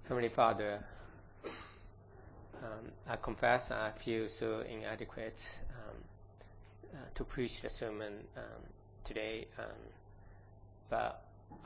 Heavenly Father, I confess I feel so inadequate to preach the sermon today, but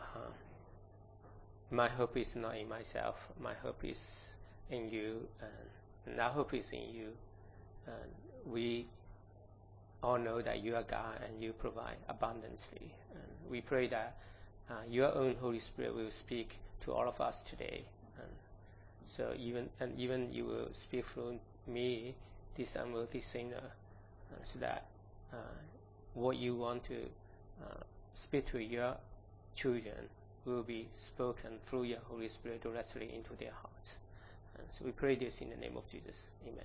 my hope is not in myself. My hope is in you, and our hope is in you. We all know that you are God and you provide abundantly. And we pray that your own Holy Spirit will speak to all of us today. So even you will speak through me, this unworthy sinner, so that what you want to speak to your children will be spoken through your Holy Spirit directly into their hearts. So we pray this in the name of Jesus. Amen.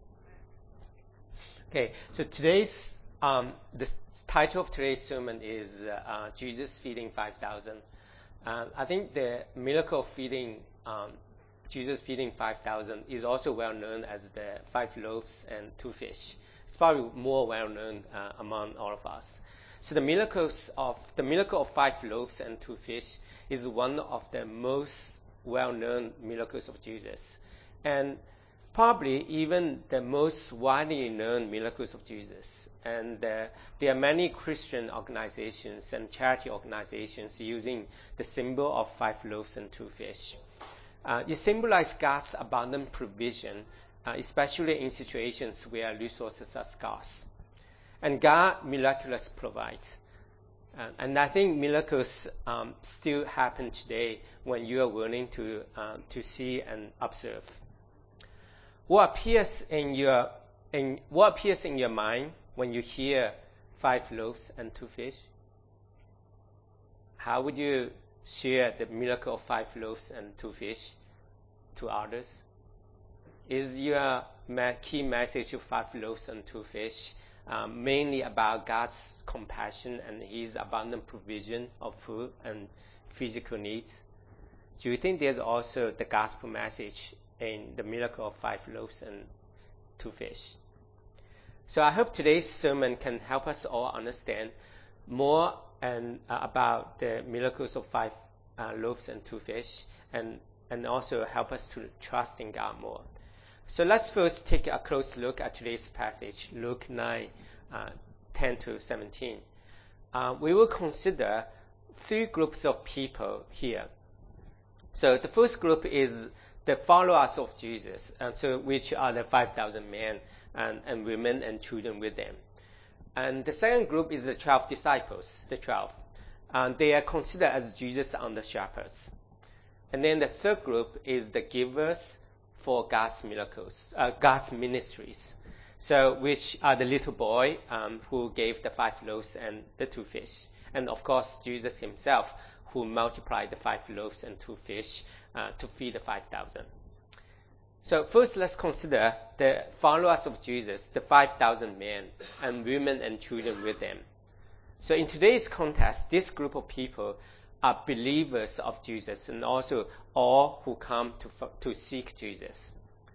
Okay, so today's the title of today's sermon is Jesus feeding 5,000. I think the miracle of feeding Jesus feeding 5,000 is also well known as the 5 loaves and 2 fish. It's probably more well known among all of us. So the miracle of 5 loaves and 2 fish is one of the most well-known miracles of Jesus, and probably even the most widely known miracles of Jesus. And there are many Christian organizations and charity organizations using the symbol of 5 loaves and 2 fish. It symbolizes God's abundant provision, especially in situations where resources are scarce. And God miraculously provides. And I think miracles still happen today when you are willing to see and observe. What appears in your mind when you hear 5 loaves and 2 fish? How would you share the miracle of 5 loaves and 2 fish to others? Is your key message of 5 loaves and 2 fish mainly about God's compassion and His abundant provision of food and physical needs? Do you think there's also the gospel message in the miracle of 5 loaves and 2 fish? So I hope today's sermon can help us all understand more about the miracles of 5 loaves and 2 fish, and also help us to trust in God more. So let's first take a close look at today's passage, Luke 9, 10 to 17. We will consider 3 groups of people here. So the first group is the followers of Jesus, which are the 5,000 men and women and children with them. And the second group is the 12 disciples, the 12. They are considered as Jesus under shepherds. And then the third group is the givers for God's miracles, God's ministries. So which are the little boy who gave the 5 loaves and the 2 fish. And of course, Jesus himself who multiplied the 5 loaves and 2 fish to feed the 5,000. So first, let's consider the followers of Jesus, the 5,000 men and women and children with them. So in today's context, this group of people are believers of Jesus and also all who come to seek Jesus.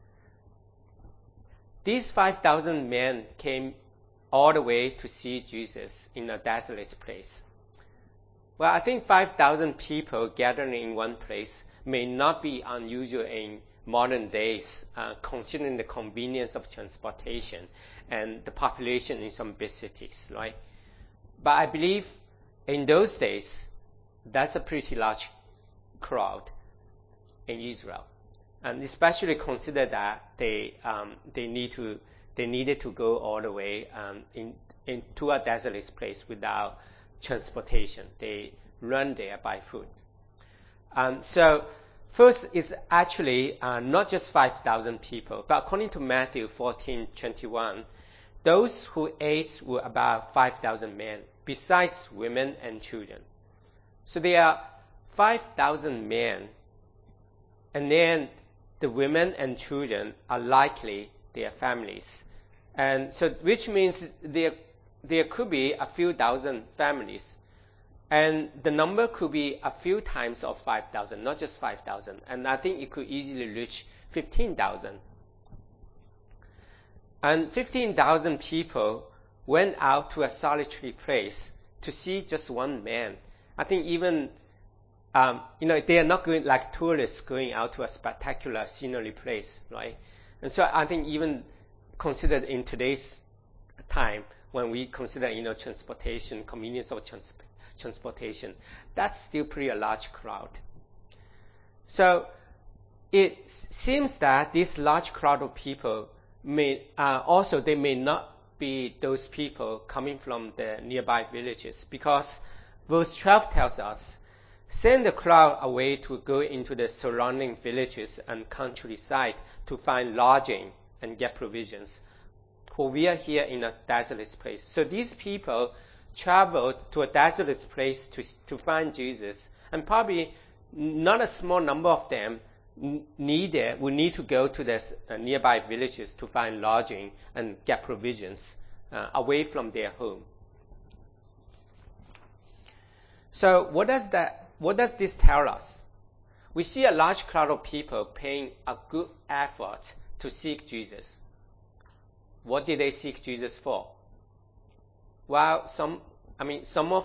These 5,000 men came all the way to see Jesus in a desolate place. Well, I think 5,000 people gathering in one place may not be unusual in modern days, considering the convenience of transportation and the population in some big cities, right? But I believe in those days, that's a pretty large crowd in Israel, and especially consider that they needed to go all the way into a desolate place without transportation. They run there by foot. So first is actually not just 5,000 people, but according to Matthew 14:21, those who ate were about 5,000 men, besides women and children. So there are 5,000 men, and then the women and children are likely their families. And so which means there could be a few thousand families. And the number could be a few times of 5,000, not just 5,000. And I think it could easily reach 15,000. And 15,000 people went out to a solitary place to see just one man. I think even they are not going like tourists going out to a spectacular scenery place, right? And so I think even considered in today's time, when we consider, transportation, convenience of transportation, that's still pretty a large crowd. So it seems that this large crowd of people may not be those people coming from the nearby villages, because verse 12 tells us, send the crowd away to go into the surrounding villages and countryside to find lodging and get provisions, for we are here in a desolate place. So these people traveled to a desolate place to find Jesus, and probably not a small number of them would need to go to the nearby villages to find lodging and get provisions away from their home. So what does this tell us? We see a large crowd of people paying a good effort to seek Jesus. What did they seek Jesus for? Well, I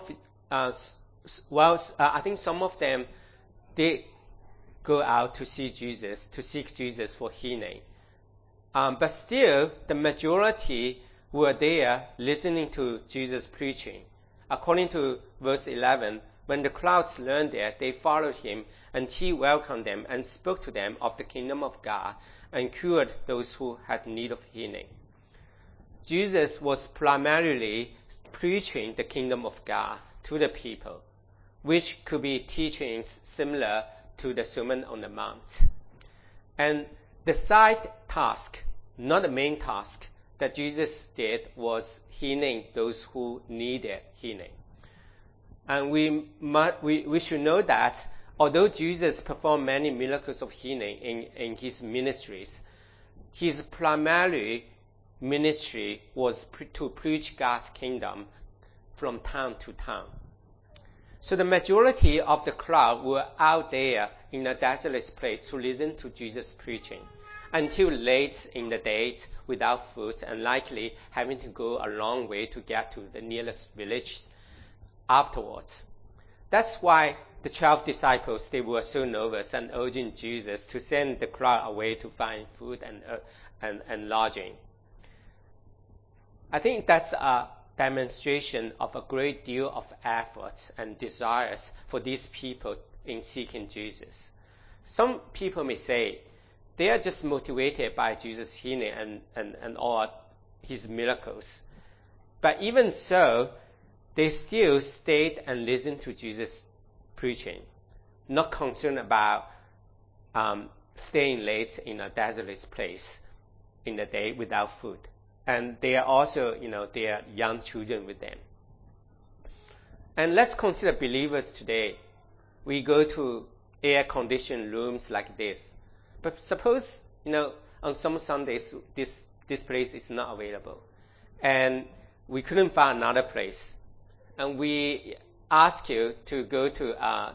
think some of them did go out to seek Jesus for healing. But still, the majority were there listening to Jesus preaching. According to verse 11, when the crowds learned that, they followed him, and he welcomed them and spoke to them of the kingdom of God and cured those who had need of healing. Jesus was primarily preaching the kingdom of God to the people, which could be teachings similar to the Sermon on the Mount. And the side task, not the main task, that Jesus did was healing those who needed healing. And we should know that although Jesus performed many miracles of healing in his ministries, his primary ministry was to preach God's kingdom from town to town. So the majority of the crowd were out there in a desolate place to listen to Jesus preaching until late in the day without food, and likely having to go a long way to get to the nearest village afterwards. That's why the 12 disciples, they were so nervous and urging Jesus to send the crowd away to find food and lodging. I think that's a demonstration of a great deal of effort and desires for these people in seeking Jesus. Some people may say they are just motivated by Jesus' healing and all his miracles. But even so, they still stayed and listened to Jesus preaching, not concerned about staying late in a desolate place in the day without food. And they are also, their young children with them. And let's consider believers today. We go to air-conditioned rooms like this. But suppose, on some Sundays, this place is not available. And we couldn't find another place. And we ask you to go to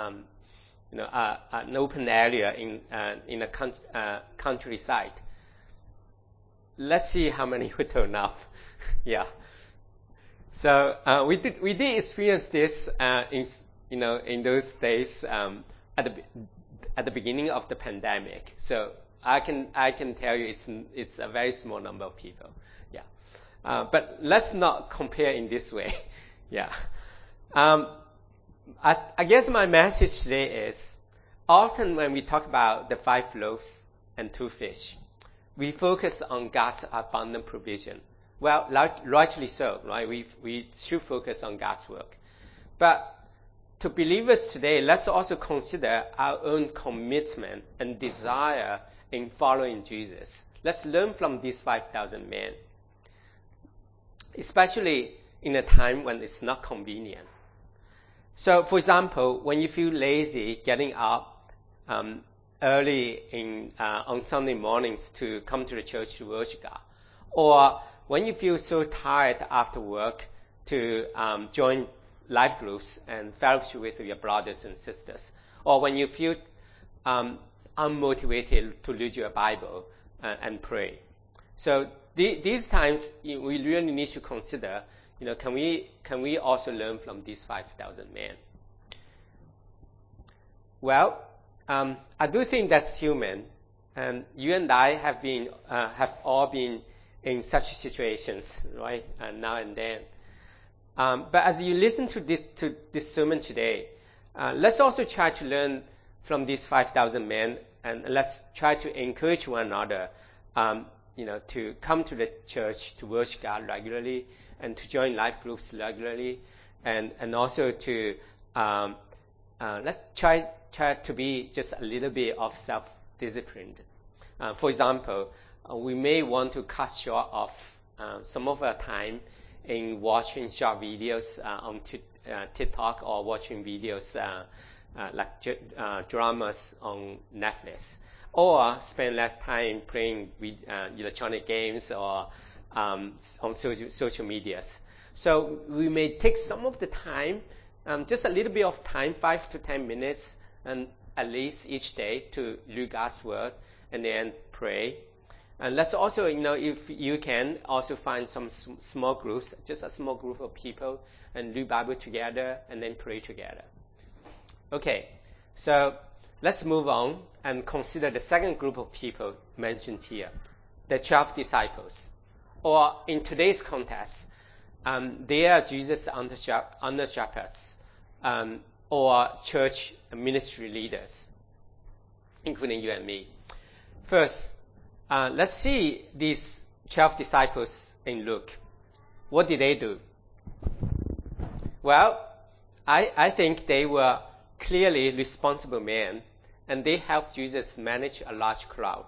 an open area in a countryside. Let's see how many would turn up. Yeah. So we did experience this in those days at the beginning of the pandemic. So I can tell you it's a very small number of people. Yeah. But let's not compare in this way. Yeah. I guess my message today is, often when we talk about the 5 loaves and 2 fish, we focus on God's abundant provision. Well, rightly so, right? We should focus on God's work. But to believers today, let's also consider our own commitment and desire in following Jesus. Let's learn from these 5,000 men, especially in a time when it's not convenient. So, for example, when you feel lazy getting up early on Sunday mornings to come to the church to worship God, or when you feel so tired after work to join life groups and fellowship with your brothers and sisters, or when you feel unmotivated to read your Bible and pray. So these times we really need to consider, can we also learn from these 5,000 men? Well, I do think that's human, and you and I have all been in such situations, right? Now and then. But as you listen to this sermon today, let's also try to learn from these 5,000 men, and let's try to encourage one another, to come to the church to worship God regularly, and to join life groups regularly, and also to let's try to be just a little bit of self-disciplined. For example, we may want to cut short of some of our time in watching short videos on TikTok, or watching videos like dramas on Netflix, or spend less time playing electronic games or on social medias. So we may take some of the time, just a little bit of time, 5 to 10 minutes, and at least each day, to read God's word and then pray. And let's also, if you can, also find some small groups, just a small group of people, and read Bible together and then pray together. Okay, so let's move on and consider the second group of people mentioned here, the 12 disciples. Or in today's context, they are Jesus' under shepherds, or church ministry leaders, including you and me. First, let's see these 12 disciples in Luke. What did they do? Well, I think they were clearly responsible men, and they helped Jesus manage a large crowd.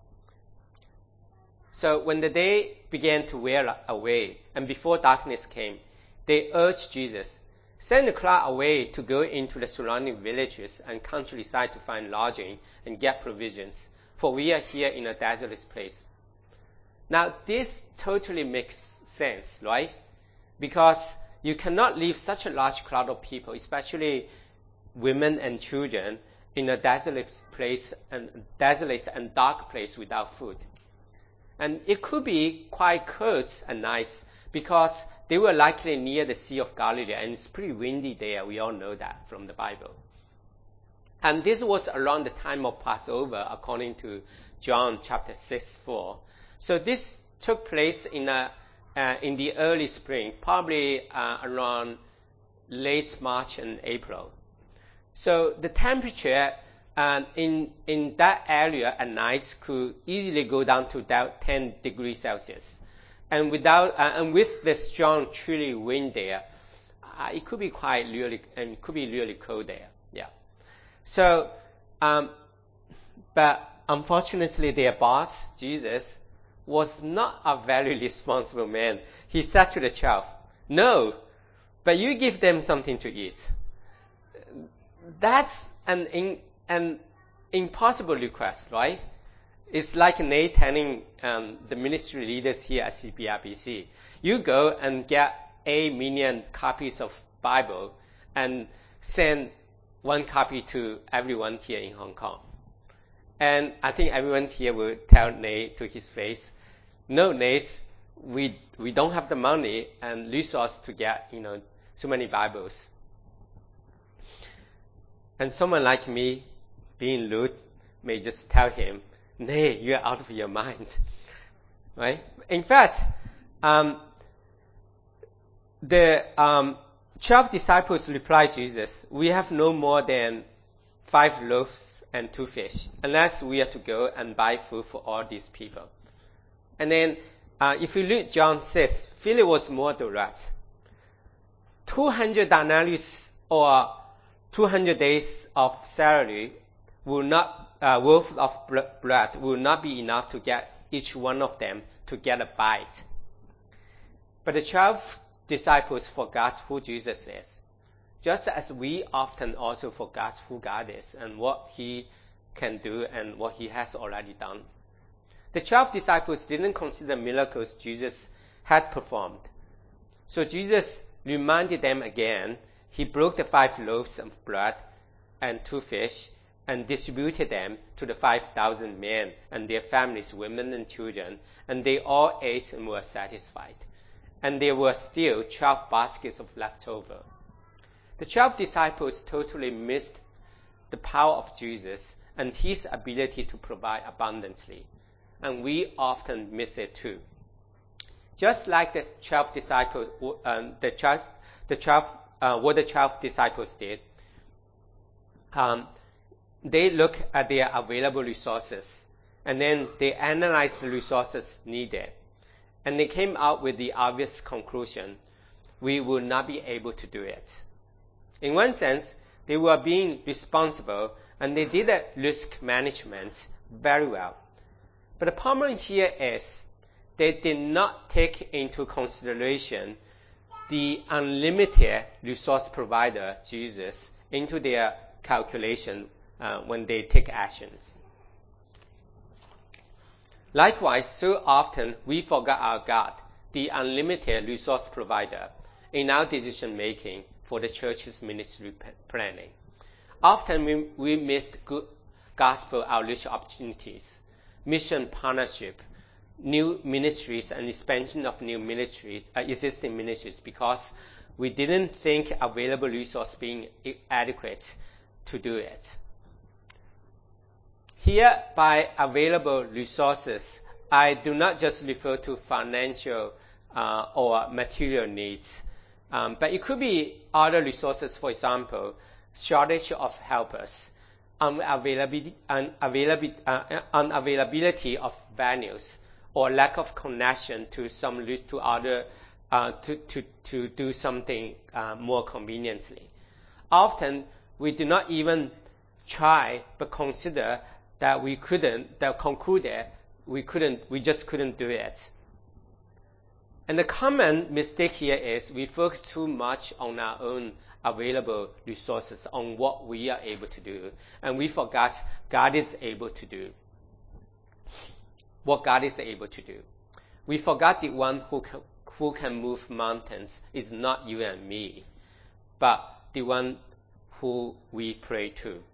So when the day began to wear away, and before darkness came, they urged Jesus, "Send the crowd away to go into the surrounding villages and countryside to find lodging and get provisions, for we are here in a desolate place." Now, this totally makes sense, right? Because you cannot leave such a large crowd of people, especially women and children, in a desolate and dark place without food. And it could be quite cold at night, because they were likely near the Sea of Galilee, and it's pretty windy there. We all know that from the Bible. And this was around the time of Passover, according to John chapter 6:4. So this took place in the early spring, probably around late March and April. So the temperature in that area at night could easily go down to 10 degrees Celsius. And with the strong, chilly wind there, it could be really cold there. Yeah. So, but unfortunately, their boss, Jesus, was not a very responsible man. He said to the 12, "No, but you give them something to eat." That's an impossible request, right? It's like Nate telling the ministry leaders here at CPRBC, "You go and get 8 million copies of Bible and send 1 copy to everyone here in Hong Kong." And I think everyone here will tell Nate to his face, "No, Nate, we don't have the money and resource to get so many Bibles." And someone like me, being rude, may just tell him, "Nay, you're out of your mind." Right? In fact, the 12 disciples replied Jesus, "We have no more than 5 loaves and 2 fish, unless we are to go and buy food for all these people." And then, if you read John 6, Philip was more direct. 200 denarii or 200 days of salary worth of bread will not be enough to get each one of them to get a bite. But the 12 disciples forgot who Jesus is, just as we often also forgot who God is and what He can do and what He has already done. The 12 disciples didn't consider miracles Jesus had performed. So Jesus reminded them again. He broke the 5 loaves of bread and 2 fish and distributed them to the 5,000 men and their families, women and children, and they all ate and were satisfied. And there were still 12 baskets of leftover. The 12 disciples totally missed the power of Jesus and his ability to provide abundantly. And we often miss it too. Just like the 12 disciples, what the 12 disciples did, they look at their available resources and then they analyze the resources needed. And they came out with the obvious conclusion: we will not be able to do it. In one sense, they were being responsible and they did the risk management very well. But the problem here is they did not take into consideration the unlimited resource provider, Jesus, into their calculation when they take actions. Likewise, so often we forget our God, the unlimited resource provider, in our decision making for the church's ministry planning. Often we missed good gospel outreach opportunities, mission partnership, new ministries and expansion of new ministries, existing ministries, because we didn't think available resource being adequate to do it. Here, by available resources, I do not just refer to financial or material needs, but it could be other resources, for example, shortage of helpers, unavailability of venues, or lack of connection to to do something more conveniently. Often, we do not even try, but consider that we just couldn't do it. And the common mistake here is we focus too much on our own available resources, on what we are able to do, and we forgot God is able to do. What God is able to do. We forgot the one who can move mountains is not you and me, but the one who we pray to.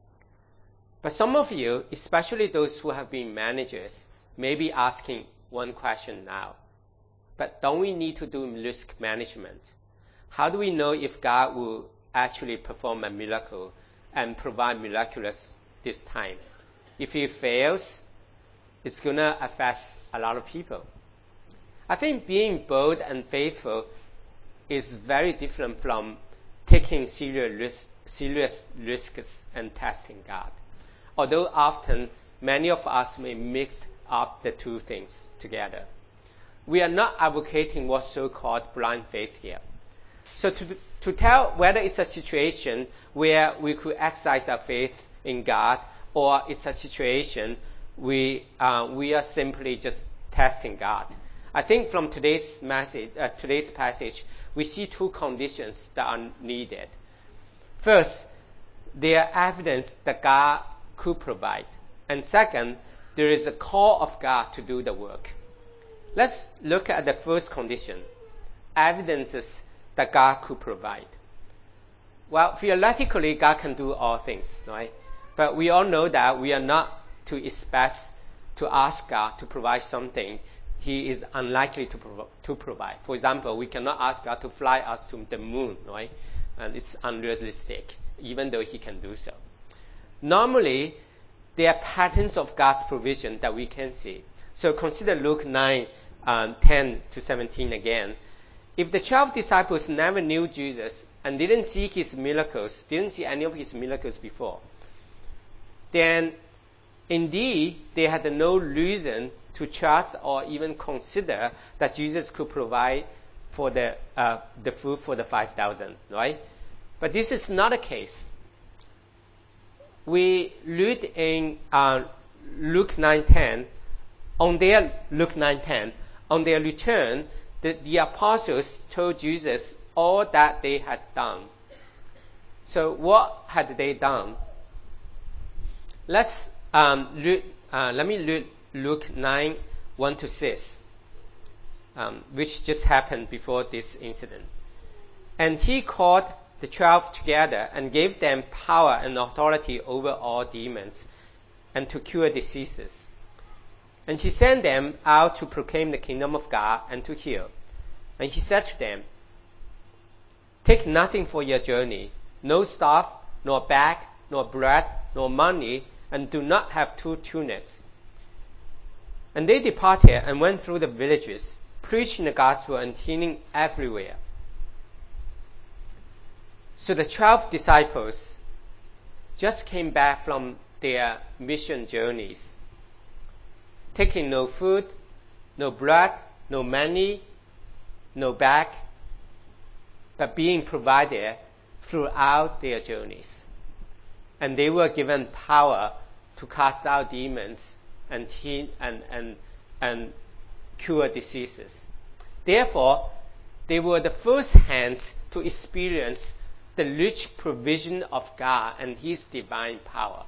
But some of you, especially those who have been managers, may be asking one question now. But don't we need to do risk management? How do we know if God will actually perform a miracle and provide miraculous this time? If he fails, it's going to affect a lot of people. I think being bold and faithful is very different from taking serious risks and testing God. Although often many of us may mix up the two things together. We are not advocating what's so-called blind faith here. So to tell whether it's a situation where we could exercise our faith in God, or it's a situation we are simply just testing God. I think from today's passage, we see two conditions that are needed. First, there are evidence that God could provide. And second, there is a call of God to do the work. Let's look at the first condition, evidences that God could provide. Well, theoretically, God can do all things, right? But we all know that we are not to expect to ask God to provide something he is unlikely to provide. For example, we cannot ask God to fly us to the moon, right? And it's unrealistic, even though he can do so. Normally, there are patterns of God's provision that we can see. So consider Luke 9:10-17 again. If the 12 disciples never knew Jesus and didn't see his miracles, didn't see any of his miracles before, then indeed they had no reason to trust or even consider that Jesus could provide for the food for the 5,000, right? But this is not the case. We read in Luke 9:10, on their return, the apostles told Jesus all that they had done. So what had they done? Let me read Luke 9:1-6, which just happened before this incident. And he called the 12 together and gave them power and authority over all demons and to cure diseases. And he sent them out to proclaim the kingdom of God and to heal. And he said to them, take nothing for your journey, no staff, nor bag, nor bread, nor money, and do not have 2 tunics. And they departed and went through the villages, preaching the gospel and healing everywhere. So the 12 disciples just came back from their mission journeys, taking no food, no bread, no money, no bag, but being provided throughout their journeys. And they were given power to cast out demons and heal and cure diseases. Therefore, they were the first hands to experience the rich provision of God and His divine power.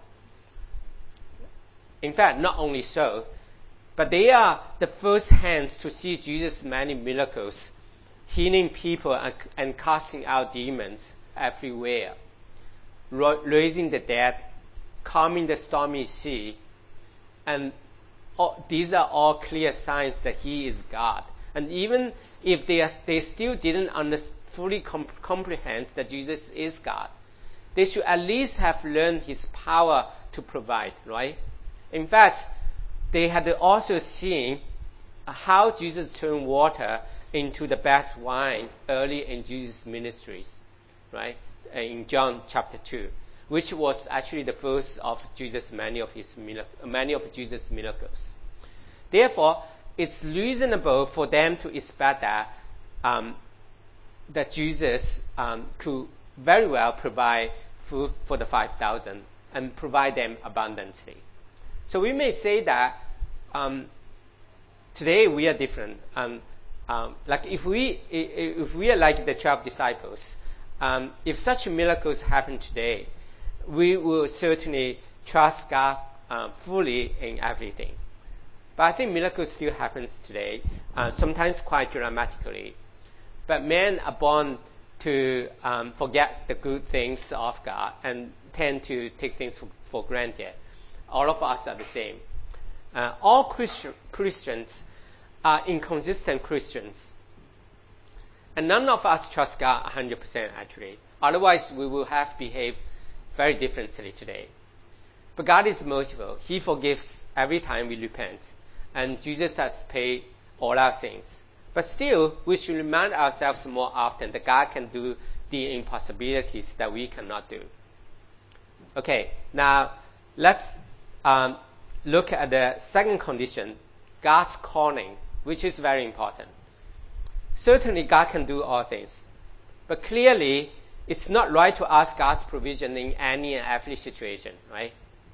In fact, not only so, but they are the first hands to see Jesus' many miracles, healing people and casting out demons everywhere, raising the dead, calming the stormy sea, and these are all clear signs that He is God. And even if they still didn't fully comprehend that Jesus is God, they should at least have learned His power to provide, right? In fact, they had also seen how Jesus turned water into the best wine early in Jesus' ministries, right? In John chapter 2, which was actually the first of Jesus' many of Jesus' miracles. Therefore, it's reasonable for them to expect that Jesus could very well provide food for the 5,000 and provide them abundantly. So we may say that today we are different. Like if we are like the 12 disciples, if such miracles happen today, we will certainly trust God fully in everything. But I think miracles still happens today, sometimes quite dramatically. But men are born to forget the good things of God and tend to take things for granted. All of us are the same. All Christians are inconsistent Christians. And none of us trust God 100% actually. Otherwise, we will have behaved very differently today. But God is merciful. He forgives every time we repent. And Jesus has paid all our sins. But still, we should remind ourselves more often that God can do the impossibilities that we cannot do. Okay, now let's look at the second condition, God's calling, which is very important. Certainly, God can do all things. But clearly, it's not right to ask God's provision in any and every situation, right?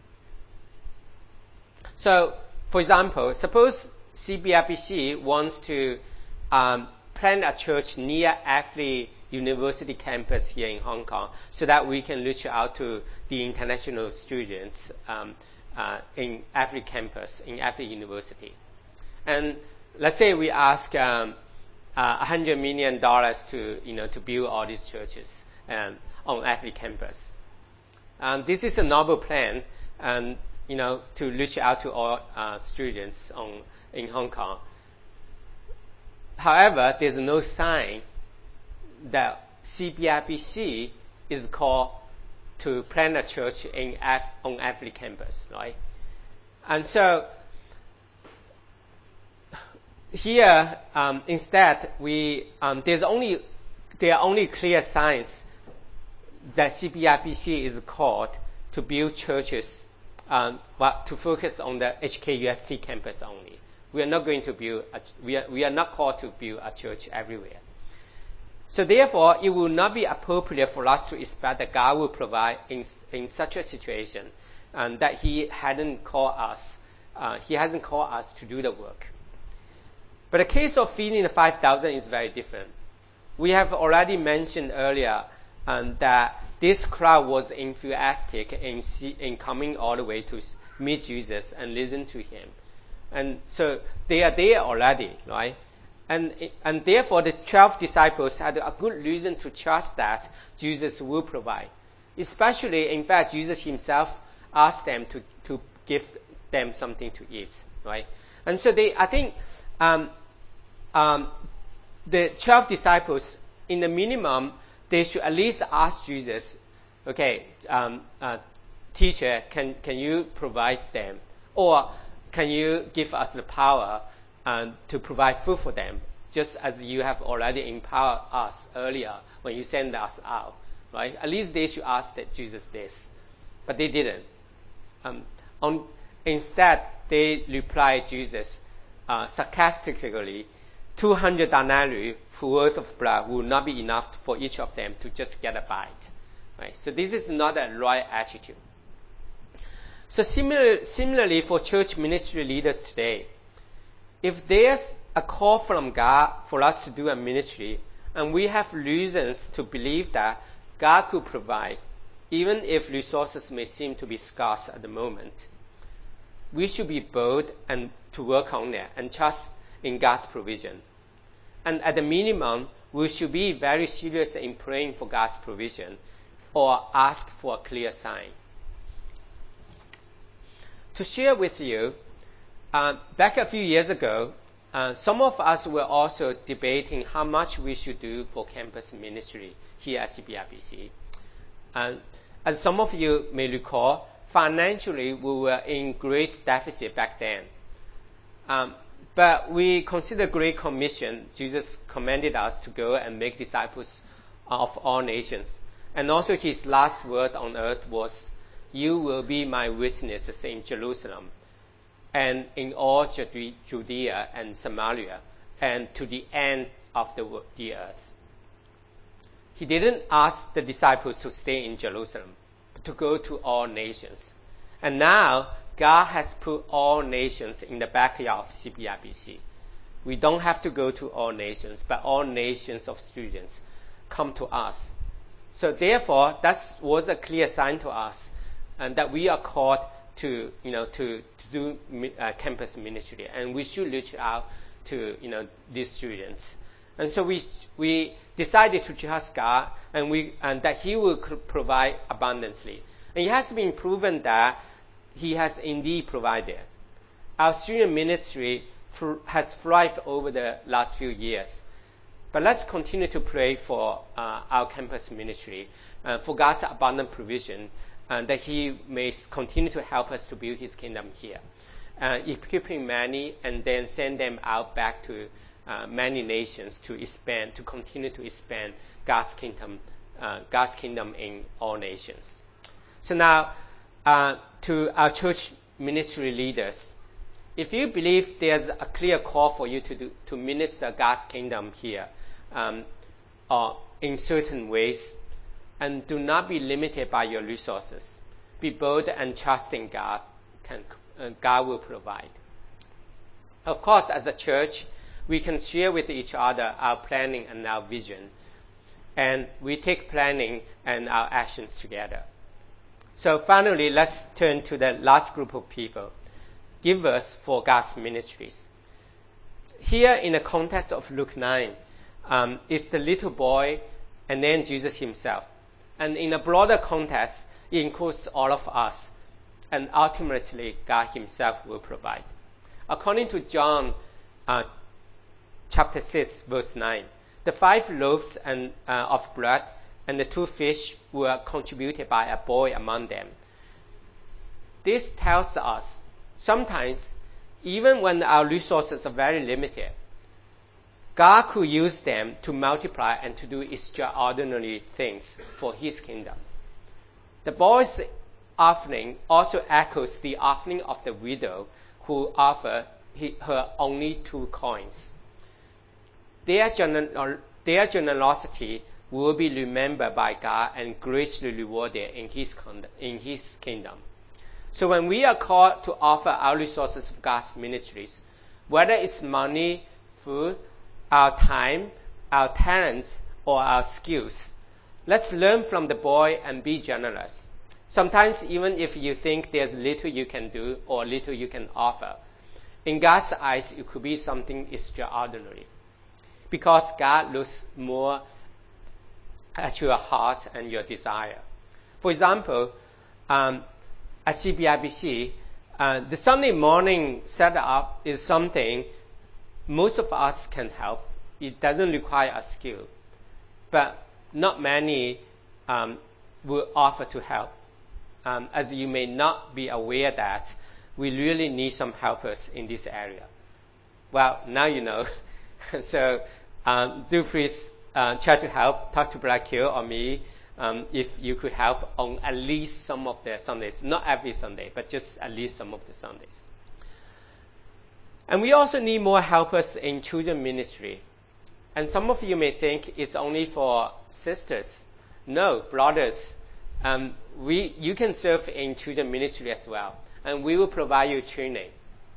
So, for example, suppose CBRPC wants to plant a church near every university campus here in Hong Kong so that we can reach out to the international students in every campus, in every university. And let's say we ask $100 million to build all these churches on every campus. This is a noble plan, and to reach out to all students in Hong Kong. However, there's no sign that CBRPC is called to plant a church on every campus, right? And so here, instead, there are only clear signs that CBRPC is called to build churches, but to focus on the HKUST campus only. We are not going to build. We are not called to build a church everywhere. So therefore, it will not be appropriate for us to expect that God will provide in such a situation, and that He hasn't called us. He hasn't called us to do the work. But the case of feeding the 5,000 is very different. We have already mentioned earlier that this crowd was enthusiastic in coming all the way to meet Jesus and listen to Him. And so they are there already, right? And therefore the 12 disciples had a good reason to trust that Jesus will provide. Especially, in fact, Jesus Himself asked them to give them something to eat, right? And so I think the 12 disciples, in the minimum, they should at least ask Jesus, okay, teacher, can you provide them? Or can you give us the power to provide food for them, just as you have already empowered us earlier when you sent us out, right? At least they should ask that Jesus this. But they didn't. Instead, they replied Jesus sarcastically, 200 denarii worth of blood will not be enough for each of them to just get a bite. Right? So this is not a right attitude. So similarly for church ministry leaders today, if there's a call from God for us to do a ministry, and we have reasons to believe that God could provide, even if resources may seem to be scarce at the moment, we should be bold and to work on it and trust in God's provision. And at the minimum, we should be very serious in praying for God's provision or ask for a clear sign. To share with you, back a few years ago, some of us were also debating how much we should do for campus ministry here at CBRBC. As some of you may recall, financially we were in great deficit back then. But we consider Great Commission. Jesus commanded us to go and make disciples of all nations. And also his last word on earth was, you will be my witnesses in Jerusalem and in all Judea and Samaria and to the end of the earth. He didn't ask the disciples to stay in Jerusalem, but to go to all nations. And now, God has put all nations in the backyard of CBRBC. We don't have to go to all nations, but all nations of students come to us. So therefore, that was a clear sign to us, and that we are called to do campus ministry, and we should reach out to these students. And so we decided to trust God, and that He will provide abundantly. And it has been proven that He has indeed provided. Our student ministry has thrived over the last few years. But let's continue to pray for our campus ministry, for God's abundant provision, and that He may continue to help us to build His kingdom here, equipping many and then send them out back to many nations to expand, to continue to expand God's kingdom in all nations. So now, to our church ministry leaders, if you believe there's a clear call for you to minister God's kingdom here, or in certain ways, and do not be limited by your resources. Be bold and trust in God. God will provide. Of course, as a church, we can share with each other our planning and our vision, and we take planning and our actions together. So finally, let's turn to the last group of people, givers for God's ministries. Here in the context of Luke 9, it's the little boy and then Jesus himself. And in a broader context, it includes all of us. And ultimately, God himself will provide. According to John chapter 6, verse 9, the 5 loaves of bread and the 2 fish were contributed by a boy among them. This tells us sometimes, even when our resources are very limited, God could use them to multiply and to do extraordinary things for His kingdom. The boy's offering also echoes the offering of the widow who offered her only 2 coins. Their generosity will be remembered by God and graciously rewarded in His kingdom. So when we are called to offer our resources of God's ministries, whether it's money, food, our time, our talents, or our skills, let's learn from the boy and be generous. Sometimes even if you think there's little you can do or little you can offer, in God's eyes it could be something extraordinary, because God looks more at your heart and your desire. For example, at CBRBC, the Sunday morning setup is something most of us can help. It doesn't require a skill, but not many will offer to help. as you may not be aware that we really need some helpers in this area. Well, now you know. So do please try to help. Talk to Brother Kyo or me if you could help on at least some of the Sundays. Not every Sunday, but just at least some of the Sundays. And we also need more helpers in children ministry. And some of you may think it's only for sisters. No, brothers. You can serve in children ministry as well. And we will provide you training.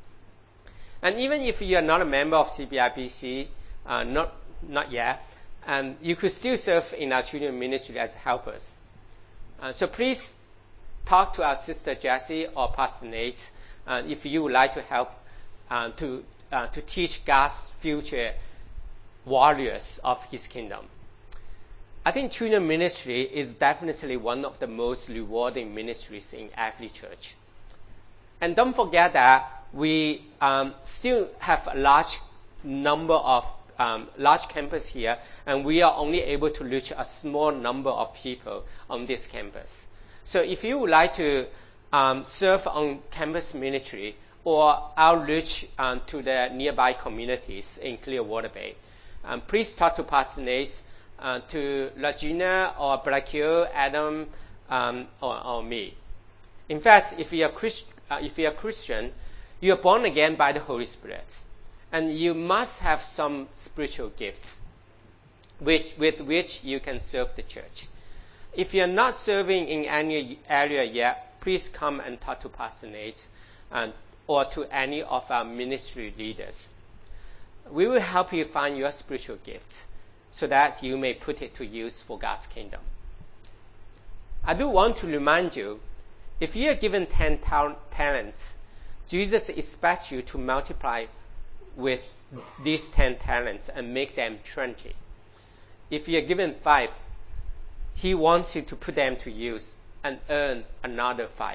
And even if you are not a member of CBIBC, not yet, you could still serve in our children ministry as helpers. So please talk to our sister Jessie or Pastor Nate if you would like to help to teach God's future warriors of His kingdom. I think children ministry is definitely one of the most rewarding ministries in every church. And don't forget that we still have a large number of large campus here, and we are only able to reach a small number of people on this campus. So if you would like to serve on campus ministry or outreach to the nearby communities in Clearwater Bay, please talk to Pastor Nate, to Regina or Brother Kyo, Adam, or me. In fact, if you are Christian, you are born again by the Holy Spirit, and you must have some spiritual gifts with which you can serve the church. If you are not serving in any area yet, please come and talk to Pastor Nate or to any of our ministry leaders. We will help you find your spiritual gifts so that you may put it to use for God's kingdom. I do want to remind you, if you are given 10 talents, Jesus expects you to multiply with these 10 talents and make them 20. If you are given 5, He wants you to put them to use and earn another 5.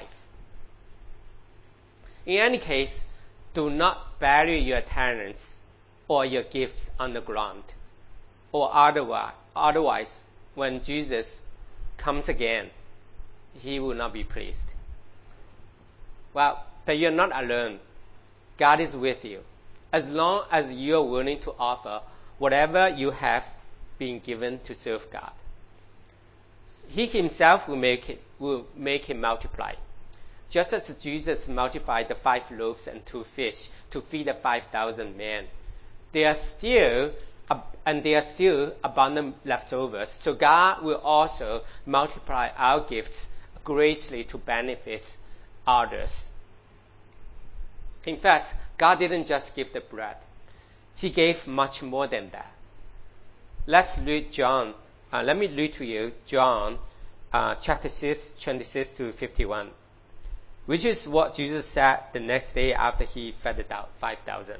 In any case, do not bury your talents or your gifts underground, or otherwise, when Jesus comes again, He will not be pleased. Well, but you're not alone. God is with you, as long as you are willing to offer whatever you have been given to serve God. He Himself will make it multiply. Just as Jesus multiplied the 5 loaves and 2 fish to feed the 5,000 men, there are still abundant leftovers. So God will also multiply our gifts greatly to benefit others. In fact, God didn't just give the bread. He gave much more than that. Let's read John. Let me read to you John chapter 6, 26 to 51, which is what Jesus said the next day after He fed the 5,000.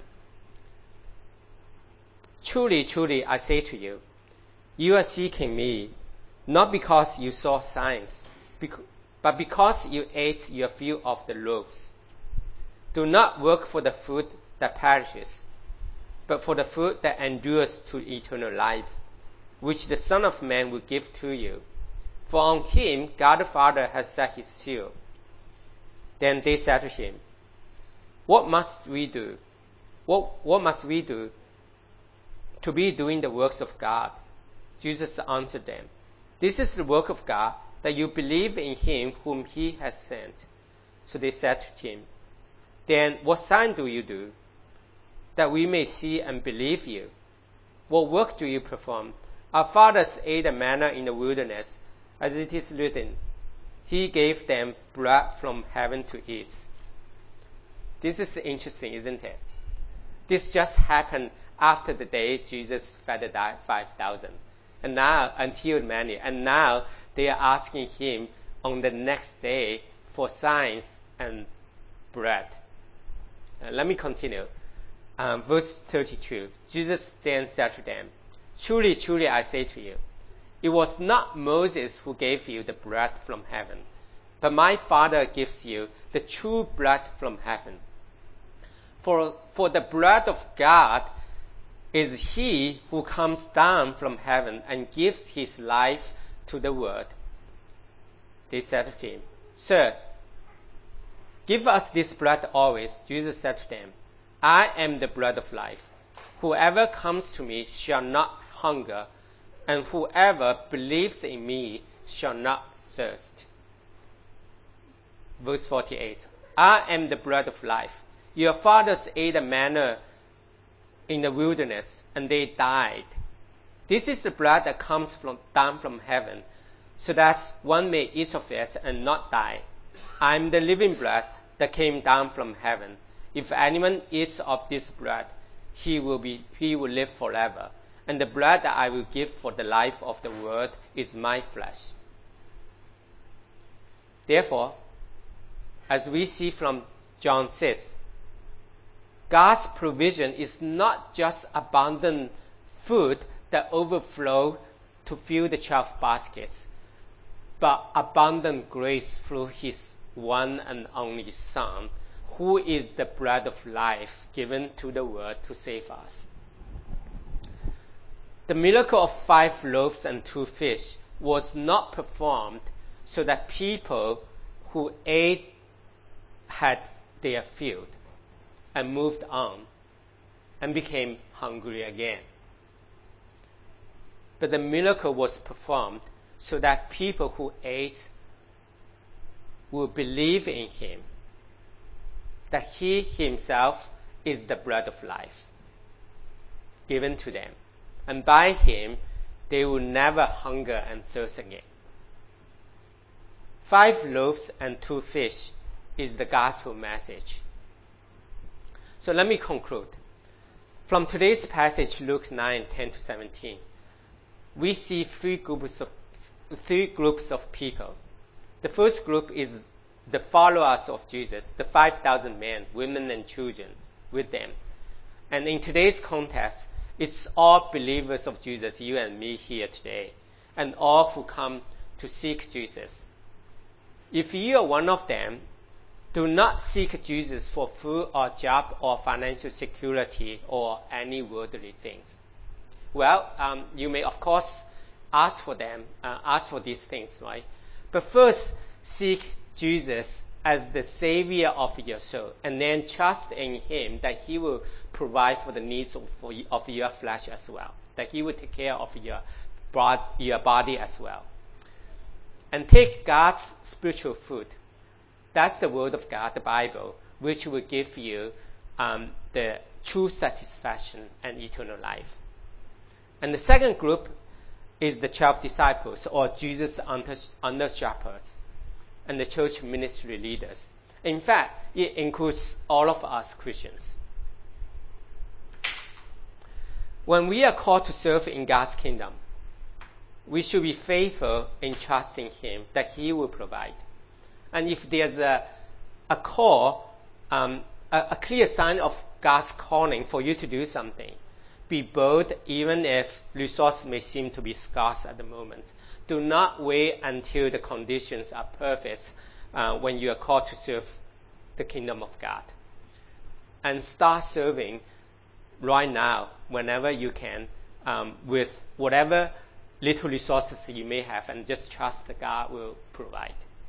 Truly, truly, I say to you, you are seeking me, not because you saw signs, but because you ate your fill of the loaves. Do not work for the food that perishes, but for the food that endures to eternal life, which the Son of Man will give to you. For on Him God the Father has set His seal. Then they said to Him, What must we do? What must we do to be doing the works of God? Jesus answered them, This is the work of God, that you believe in Him whom He has sent. So they said to Him, Then what sign do you do, that we may see and believe you? What work do you perform? Our fathers ate the manna in the wilderness, as it is written, He gave them bread from heaven to eat. This is interesting, isn't it? This just happened after the day Jesus fed the 5,000. And now, and healed many. And now they are asking Him on the next day for signs and bread. Let me continue. Verse 32. Jesus then said to them, Truly, truly, I say to you, it was not Moses who gave you the bread from heaven, but my Father gives you the true bread from heaven. For the bread of God is He who comes down from heaven and gives His life to the world. They said to Him, Sir, give us this bread always. Jesus said to them, I am the bread of life. Whoever comes to me shall not hunger, and whoever believes in me shall not thirst. Verse 48. I am the bread of life. Your fathers ate the manna in the wilderness, and they died. This is the bread that comes down from heaven, so that one may eat of it and not die. I am the living bread that came down from heaven. If anyone eats of this bread, he will live forever. And the bread that I will give for the life of the world is my flesh. Therefore, as we see from John 6, God's provision is not just abundant food that overflow to fill the 12 baskets, but abundant grace through his one and only Son, who is the bread of life given to the world to save us. The miracle of 5 loaves and 2 fish was not performed so that people who ate had their fill and moved on and became hungry again. But the miracle was performed so that people who ate will believe in him, that he himself is the bread of life given to them, and by him they will never hunger and thirst again. 5 loaves and 2 fish is the gospel message. So let me conclude. From today's passage, Luke 9:10-17, we see three groups of people. The first group is the followers of Jesus, the 5,000 men, women and children with them. And in today's context, it's all believers of Jesus, you and me here today, and all who come to seek Jesus. If you are one of them, do not seek Jesus for food or job or financial security or any worldly things. Well, you may of course ask for these things, right? But first, seek Jesus as the Savior of your soul, and then trust in him that he will provide for the needs of your flesh as well, that he will take care of your body as well. And take God's spiritual food. That's the Word of God, the Bible, which will give you the true satisfaction and eternal life. And the second group is the 12 disciples, or Jesus' under shepherds, and the church ministry leaders. In fact, it includes all of us Christians. When we are called to serve in God's kingdom, we should be faithful in trusting him that he will provide. And if there's a call, a clear sign of God's calling for you to do something, be bold even if resources may seem to be scarce at the moment. Do not wait until the conditions are perfect when you are called to serve the kingdom of God. And start serving right now, whenever you can, with whatever little resources you may have, and just trust that God will provide.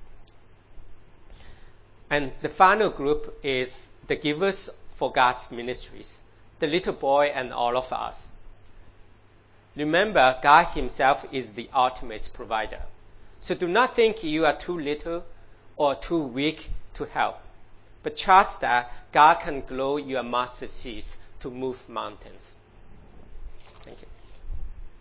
And the final group is the givers for God's ministries, the little boy and all of us. Remember, God himself is the ultimate provider. So do not think you are too little or too weak to help, but trust that God can grow your mustard seeds to move mountains. Thank you.